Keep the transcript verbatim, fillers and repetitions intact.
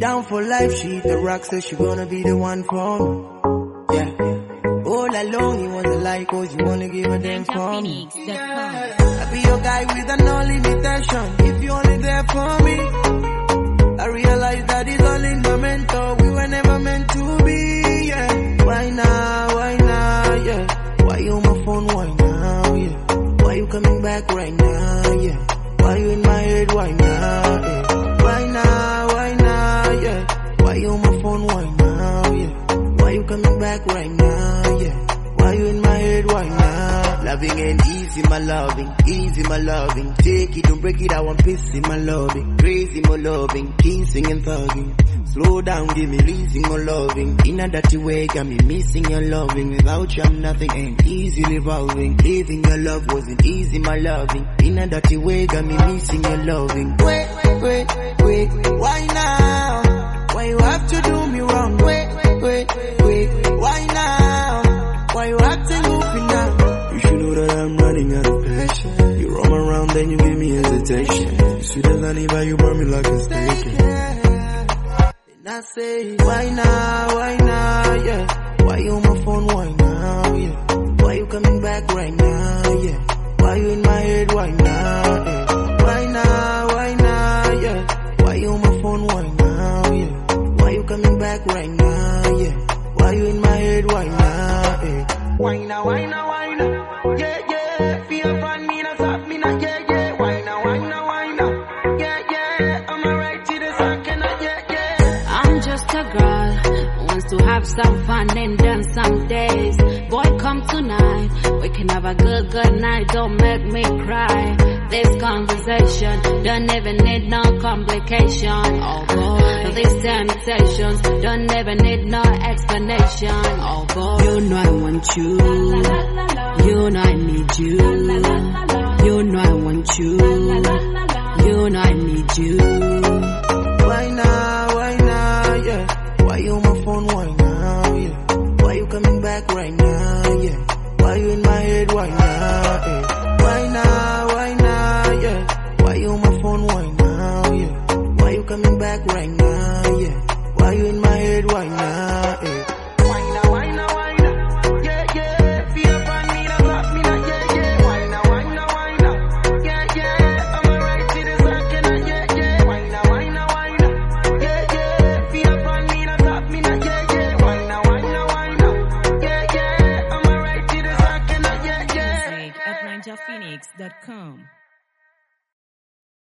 down for life, she the rock, says she gonna be the one for me. Yeah. All along, you want to like, cause you wanna give a damn for me. I be your guy with a no limitation, if you only there for me. I realize that it's all in the mental, we were never meant to be, yeah. Why now, why now, yeah. Why you on my phone, why now, yeah. Why you coming back right now, yeah. Why you in my head, why now, yeah. Why now, why now, yeah. Why you on my phone, why now, yeah. Why you coming back right now, yeah. Why you in my head, why now? Loving ain't easy, my loving, easy, my loving. Take it, don't break it, I want peace in my loving. Crazy, my loving, kissing and thugging. Slow down, give me reason, my loving. In a dirty way, got me missing your loving. Without you, I'm nothing, ain't easy revolving. Living your love wasn't easy, my loving. In a dirty way, got me missing your loving. Wait, wait, wait, why now? Why you have to do me wrong? Wait, wait, wait, why now? Why you acting goofy now? You should know that I'm running out of patience. You roam around, then you give me hesitation. You sweet as honey, but you burn me like a steak. And I say, why now, why now, yeah. Why you on my phone, why now, yeah. Why you coming back right now, yeah. Why you in my head, why now, yeah. Why now, why now, yeah. Why you on my phone, why now, yeah. Why you coming back right now, yeah. Why you in my head, why now, yeah. Why now, why now, why now, yeah, yeah. Feel fun, me not stop, me not, yeah, yeah. Why now, why now, why now, yeah, yeah. I'm alright to the second, yeah, yeah. I'm just a girl who wants to have some fun and done some days. Boy, come tonight, we can have a good, good night. Don't make me cry. This conversation don't even need no complication. Oh boy, these temptations don't even need no explanation. Oh boy, you know I want you. You know I need you. You know I want you. You know I need you. Why now, why now, yeah. Why you on my phone, why now, yeah. Why you coming back right now, yeah. Why you in my head, why now, yeah. Why now, why now, yeah. Why you on my phone, why now, yeah. Why you coming back right now, yeah. Why you in my head, why now, yeah. Why now, why now, why now, yeah, yeah. Feel upon me, not love me, not, yeah, yeah. Why now, why now, why now, yeah, yeah. I'm alright to the second, yeah, yeah. Why now, why now, why now, yeah, yeah. Feel upon me, not love me, not, yeah, yeah. Why now, why now, why now, yeah, yeah. I'm alright to the second, yeah, yeah. Music at ninja phoenix dot com.